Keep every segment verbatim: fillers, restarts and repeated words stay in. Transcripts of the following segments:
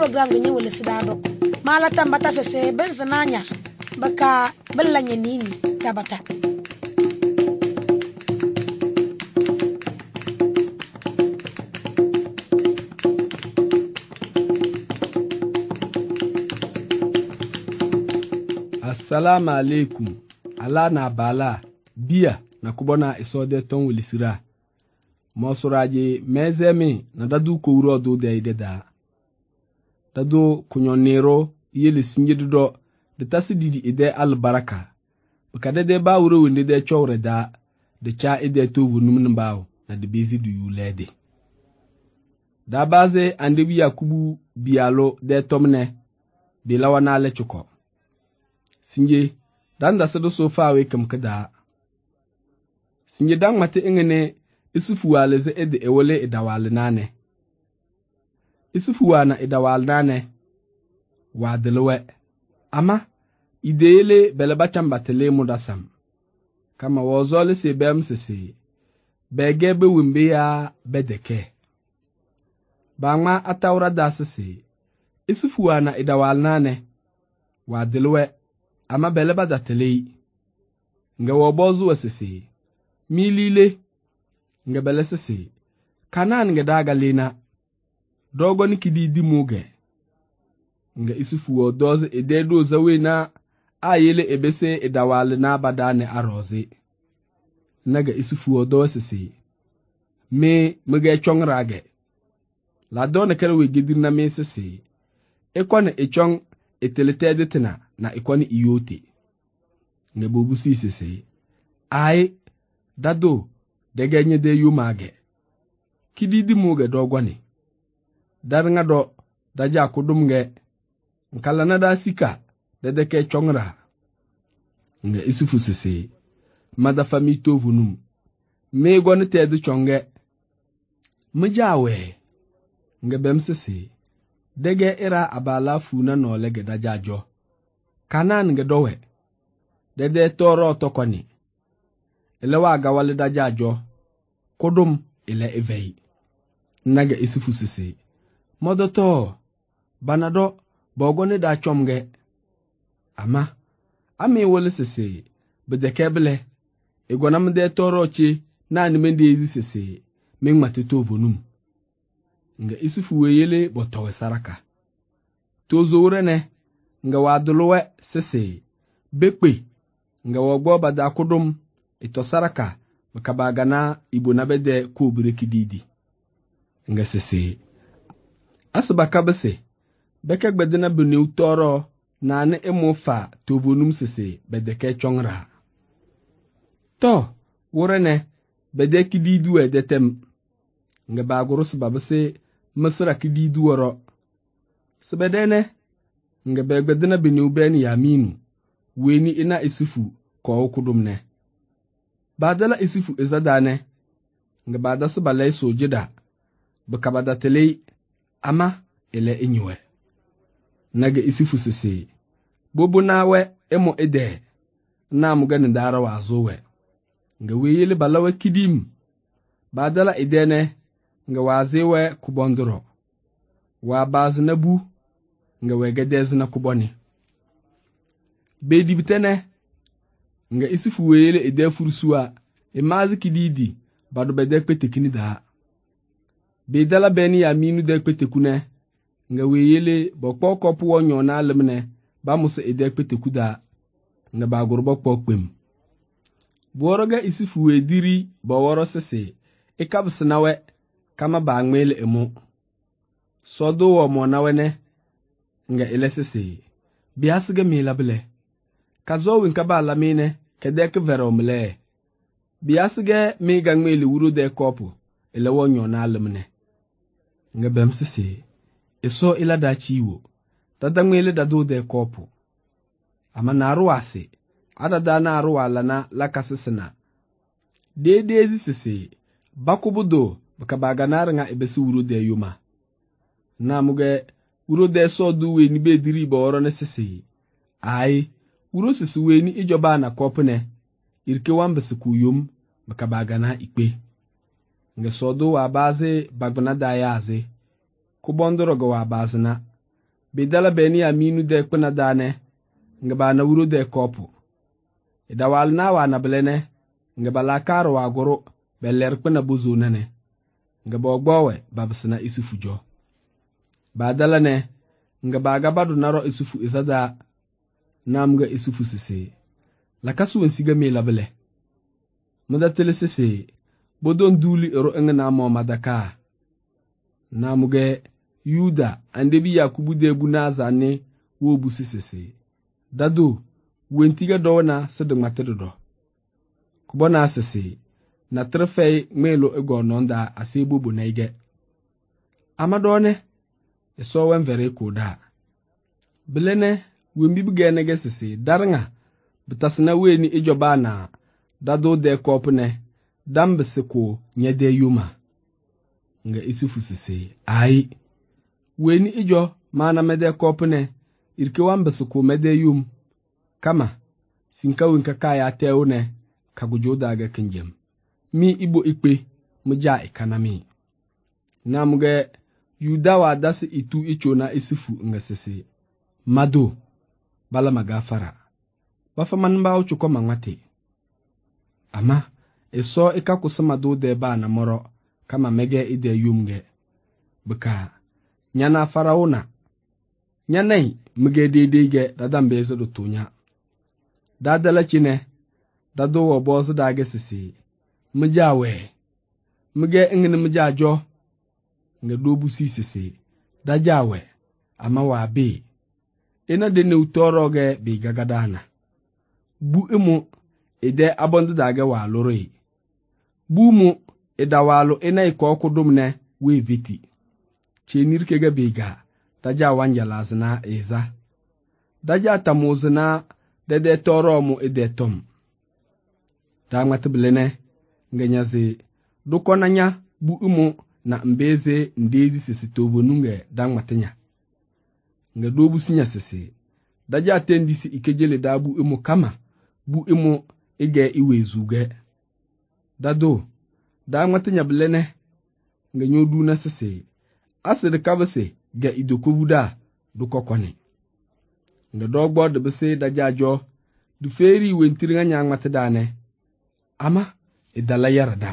program ganye wole sidado mala tambata sese bensananya baka bellanye nini tabata. Assalamu alaikum. Ala na bala bia na kubona isode ton wilisira. Mosuraje mezemi na dadu ko uro do de ideda. Dadu kunyonero yeli sinjido de tasididi ide albaraka. Bakade de ba uro winde de chowre da de cha ide to wunum nbawo na de bezi du yulede. Da baze andebi Yakubu bialo de tomne bilawa na le chuko. Sinje dan da sadu sofa we kam kada. Sinje dan mate ingene isufu wale ze ede ewole idawale nane. Isufu wana idawale nane wadelwe. Ama ideele belebacham batele mudasam. Kama wazole se bem sese. Begebe wimbe ya bedeke. Bangma atawra da sese. Isufu wana idawale nane wadelwe. Ama beleba da telei. Nga wabozu wasese. Milile. Nga belesese. Kanan nga daga lena. Dogo ni kididi muge. Nga isufu wadoze ededo zawe na. Ayele ebese edawale na badane aroze. Naga isufu wadoze se. Me muge chong rage. La dona kere we gidir na me sese. Ekwane echong eteletede tina. Na ikwani iyote. Nga bobu si sese. Ai. Dado. Degenye de yumage. Kididi muge dogwani. Dar nga do. Daja kudumge. Nkalana da sika. Dedeke chongra. Nga isufu sese. Mada fami tovunum. Me gwani tedi chonge. Mjawe. Nga bem sese. Dege ira abala funa nolege daja jo. Kanan nga dowe. Dede toro otokoni. Elewa agawale daja jo. Kodum ile evei. Naga isufu sisi. Modoto. Banado. Bogone da chomge. Ama. Ame wole sisi. Bedekebele. Egwanam de toro chi. Nani mende ezi sisi. Ming matito vonum. Nga isufu weyele botowe saraka. Tozo urene. Nga waduluwe sese. Bekpe. Nga wagbo bada kudum. Ito saraka. Makabagana ibu nabede kubire kididi. Nga sese. Asubaka bese. Beke gbedena bini utoro. Na ane emofa tovonum sese. Bedeke chongra. To. Urene. Bede kididi we detem. Nga bagurus babese. Masura kididi woro. Sebedene. Nga begbedena bini ubeni ya minu. Weni ina isufu kwa okudumne. Badala isufu izadane. Nga badasu balai sojida. Bakabada telei. Ama ele inywe. Naga isufu sisi. Bobo nawe emo ede. Na mugani dara wazowe. Nga weyele balawe kidim. Badala idene. Nga wazewe kubondoro. Wabazi nabu. Nga wegedezi na kuboni. Bedi bitene. Nga isufu weyele ide fursuwa. Imazi kididi. Bado bedek pete kini da. Bedala beni ya minu dek pete kune. Nga weyele bokpo kopu wonyo na alemne. Ba musa idek pete kuda. Nga baguru bokpo kwem. Boroga isufu wediri baworo sese. Ikabusinawe. Kama bangmele emo. Sodo wa monawene. Nga ilesese. Biasige milabile. Kazo winka ba lamine. Kedeke veromle. Biasige mi gangmele wuro de kopu. Ile wonyo na alemne. Nga bemsese. Iso ila da chiwo. Tadangmele dado de kopu. Ama naruwase. Adada na aruwa lana lakasisina. Dedezi sese. Bakubudo. Bakabaganara nga ebesi wuro de yuma. Na muge. Wuro de so duwe ni be diri ba oro nesese. Ai. Wuro sisi we ni ijoba na kopene. Irke wambesi kuyum. Bakabagana ikpe. Nge sodo wabaze bagbana dayaze. Kubondoro go wabaze na. bidala beni aminu de kuna dane nga ba na wuro de kopu idawal na wa na belene nga bala karo wa goro beler kuna buzu nane nga bogbowe babsina isufu jo badala ne nga baga badu naro isufu isada namga isufu sise la kasu wensiga me labele muda tele sise bodon duli ero engna mo madaka namuge Yuda andebi Yakubu de bunaza ne wo busi sese dado wentiga do na sedo matedo do kubona sese na trefei melo ego nonda asebo bonaige amadone eso wen vere koda belene wembi bigene ge sese darnga bitasna weni ijoba na dado de kopne dambe seko nyede yuma nga isufu sese ai weni ijo mana mede kopne irke wambe seko mede yum kama sinka winka kaya teune kagujo daga kinjem mi ibo ikpe muja ekanami namuge Yuda wa dasi itu icho na isufu nga sese mado bala magafara bafa manba ucho ko mangwate ama eso ikakusama do de ba na moro kama mege ide yumge buka nyana faraona nyanai mege dedege dadambe zo do tonya dadala chine dado wo bozo dage sisi mujawe mege ngene mujajo nga dobu sisi dajawe ama wa be ina de ne utoroge bi gagadana bu emu ide abondu dage wa loroi bu mu idawalo ina iko dumne we viti chenirke ga biga daja wanja lazna eza daja tamuzna dede toro mu ide tom dangmat blene nganyaze dukonanya bu umu na mbeze ndezi sisitobo nunge dangmatnya nga dobu sinya sisi daja tendisi ikejele dabu umu kama bu umu ige iwezuge dado dangmatnya blene nga nyodu na sisi asir kabase ga idokobuda dukokone nga dogbo de bese dajajo du feri wentiringa nyangmate dane ama idala yarada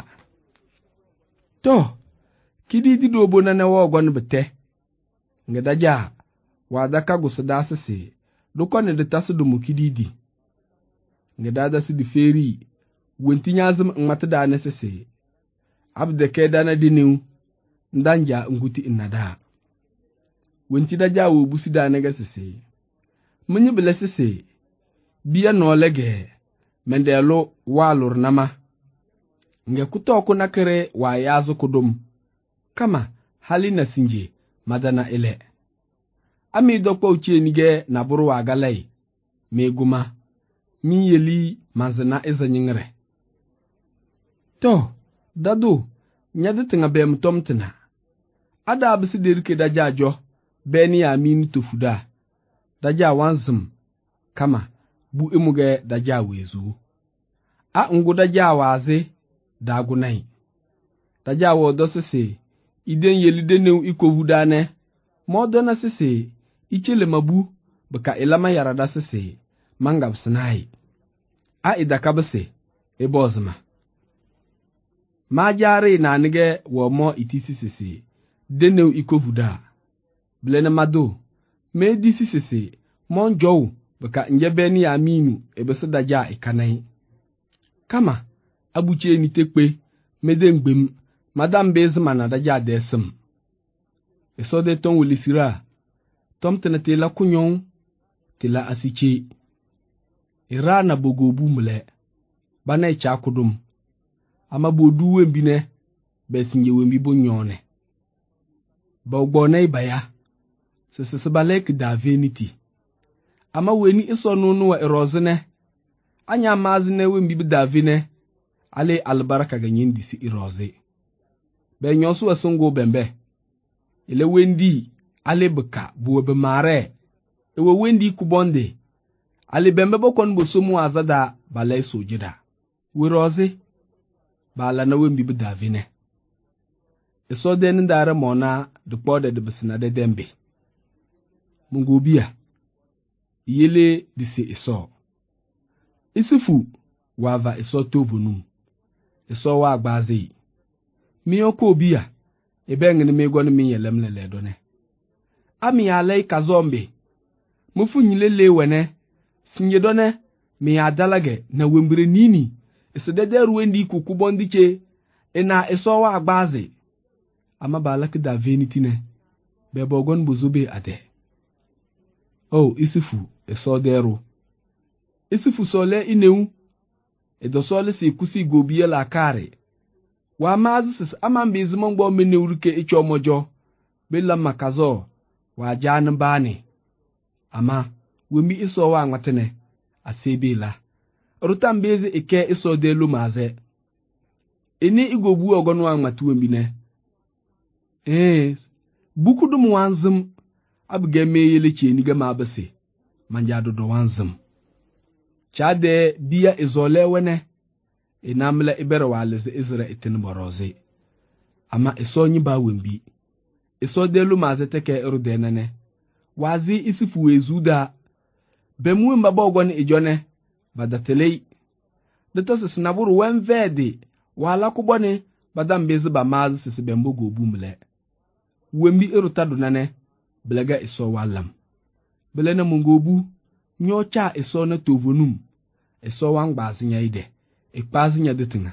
to kididi dobo na na wogon bete nga daja wada kago sadasa se dukone de tasu dumu kididi nga dada si du feri wentinya zum ngmate dane sese abde ke dana dinu ndanja nguti inada wenti daja wo busi dane ga sese munyi bele sese biya no lege mendelo walur nama nge kutoko nakere wa yazo kudum kama halina sinje madana ile ami dokpo uche nige na buru wa galai meguma min yeli manzana ezanyingre to dadu nyade tinga bem tomtina ada abisi derike daja jo beni ya mini tofuda daja wanzum kama bu emuge daja wezu a ngu daja waze dagunai daja wo dosese iden yelide new ikovuda ne modona sese ichele mabu baka ilama yarada sese mangab snai a idakabse ebozma majare na nige wo mo itisi sese denew ikovuda blene mado me disi sese mon jow baka njebeni ya minu ebese daja ikanai kama abuche ni tekpe medengbem madam bezma na daja desem eso de ton wulisira tom tenete la kunyon tila asiche irana bogobu mule bana icha kudum ama bodu wembine besinye wembi bonyone bogbo ibaya sese balek davenity ama weni iso nunu wa erozene anya mazine wembi davine ale albaraka ganyindi si iroze be nyosu asungo bembe ile wendi ale beka buwe mare ewe wendi kubonde ale bembe bokon bosomu azada balai sojida wiroze bala na wembi davine eso den ndare mona de pode de bisna de dembe mungobia yele dise iso isifu wava iso tobunum iso wa agbaze mi oko obia ebe ngene me gonu mi yelem lele done ami alai kazombe mufu nyilele wene sinye done mi adalage na wembire nini isedede ruwendi kukubo ndiche ina iso wa agbaze ama balaki da venitine bebo gon buzube ade oh isifu iso deru isifu sole ineu edo sole si kusi gobie la kare wa mazus amambe zimongbo menewruke icho mojo bela makazo wa jan bani ama wemi iso wa nwatene asebela rutambeze ike iso delu maze ini igobu ogon wa nwatu wembine eh bukudum wanzum abge meyele cheni ga mabase manjado do wanzum chade biya izole wene inamla ibere waleze izra itin boroze ama iso nyiba wembi iso delu maze teke erudenene wazi isifu wezuda bemu mbaba ogon ijone badatelei deto sinaburu wenvedi wala kubone badam bezi ba mazi sisi bembo gobumle wembi erutadu nane blega iso walam belena mungobu nyocha iso na tovonum iso wangbazi nyaide ikpazi nya detinga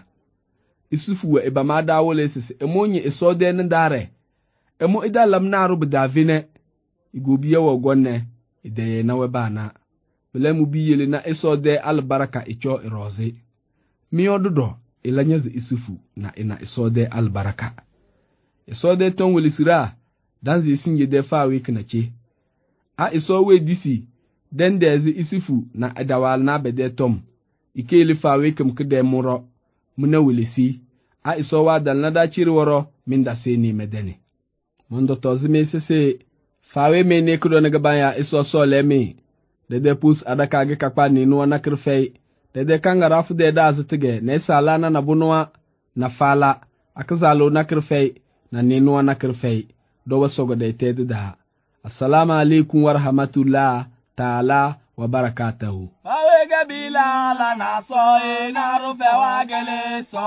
isufu we ibamada wole sisi emonye iso de ndare emo idalam na rubu davine igobiye wo gonne ide na webana belemu biyele na iso de albaraka icho iroze mi ododo ilanyaze isufu na ina iso de albaraka iso de ton welisira danzi sinje de fa week na che a iso we disi den deze isufu na adawal na bede tom ikele fa week mkede muro muna welisi a iso wa dal na da chiri woro minda seni medeni mondo tozime sese fawe me ne kudo na gabanya iso so lemi dede pus adaka ge kakpa ni no na krfei dede kangara fu de da azutige ne sala na nabunwa na fala akazalo na krfei na ni no na krfei do wasogo de tede da assalamu alaikum wa rahmatullah ta'ala wa barakatuhu fawe gabila la na so e na rufe wa gele so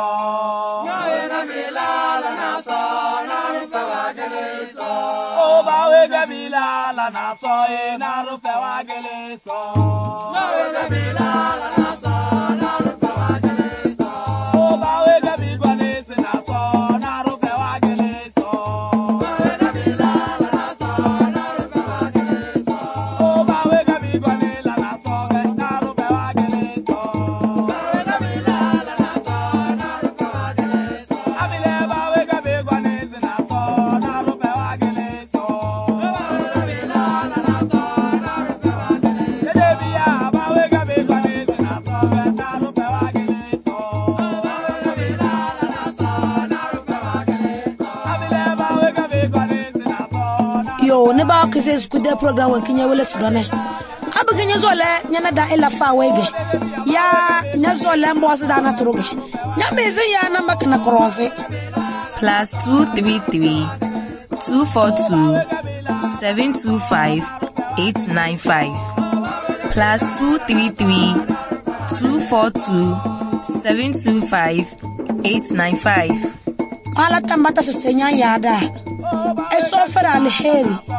fawe gabila la na so na rufe wa gele so o fawe gabila la na so e na rufe wa gele so fawe gabila la na so na rufe wa gele so o fawe gabila ne se na so na rufe wa gele so fawe gabila la na so na rufe wa gele so o fawe gabila ne la na so na rufe wa gele so fawe gabila la na so na rufe wa gele so abile fawe gabila ne se na so na rufe wa gele so fawe gabila la na so na rufe wa gele so debiya fawe gabila ne se na so na rufe wa gele so fawe gabila la na so na rufe wa gele so abile fawe gabila ne se na so yo ne ba kese skude program wakinya wele sudone abugenya zole nyana da ila fa wege ya nyazole mbosi da na turuge nyameze ya na makna crosse plus two three three two four two seven two five eight nine five plus two three three two four two seven two five eight nine five ala tambata se senya yada eso fera alheri